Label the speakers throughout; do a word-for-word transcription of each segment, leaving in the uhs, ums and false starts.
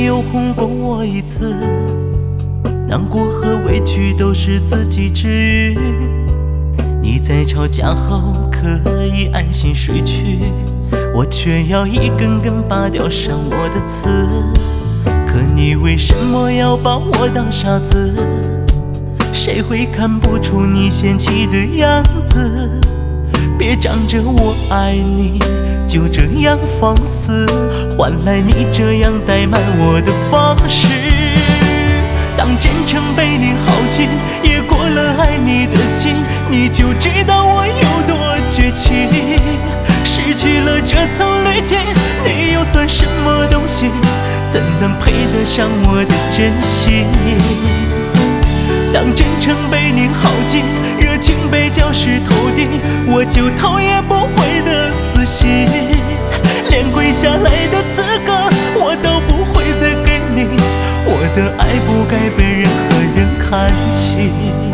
Speaker 1: 没有哄过我一次，难过和委屈都是自己治愈。你在吵架后可以安心睡去，我却要一根根拔掉伤我的刺。可你为什么要把我当傻子？谁会看不出你嫌弃的样子？别仗着我爱你就这样放肆，换来你这样怠慢我的方式。当真诚被你耗尽，也过了爱你的劲，你就知道我有多绝情。失去了这层滤镜，你又算什么东西？怎能配得上我的真心？当真诚被你耗尽，热情被浇湿透顶，我就头也不回的死心，连跪下来的资格我都不会再给你。我的爱不该被任何人看清。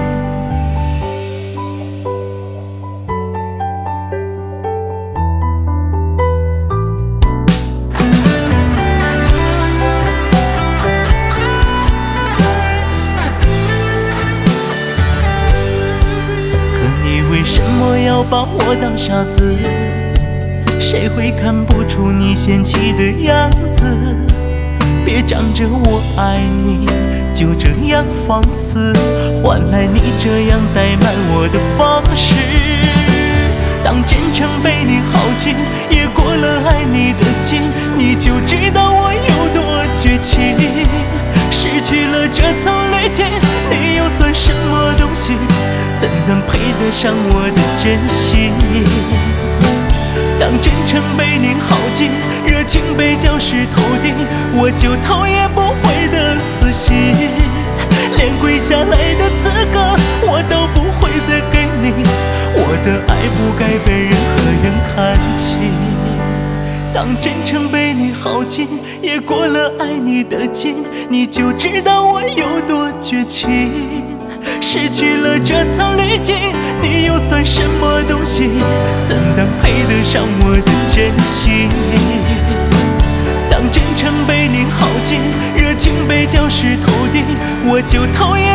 Speaker 1: 为什么要把我当傻子？谁会看不出你嫌弃的样子？别仗着我爱你就这样放肆，换来你这样怠慢我的方式。当真诚被你耗尽，也过了爱你的劲，你就知道我有多绝情。失去了这层滤镜，你又算什么东西？怎能配得上我的真心？当真诚被你耗尽，热情被浇湿透顶，我就头也不回的死心，连跪下来的资格我都不会再给你。我的爱不该被任何人看清。当真诚被你耗尽，也过了爱你的劲，你就知道我有多绝情。失去了这层滤镜，你又算什么东西？怎能配得上我的真心？当真诚被你耗尽，热情被浇湿透顶，我就头也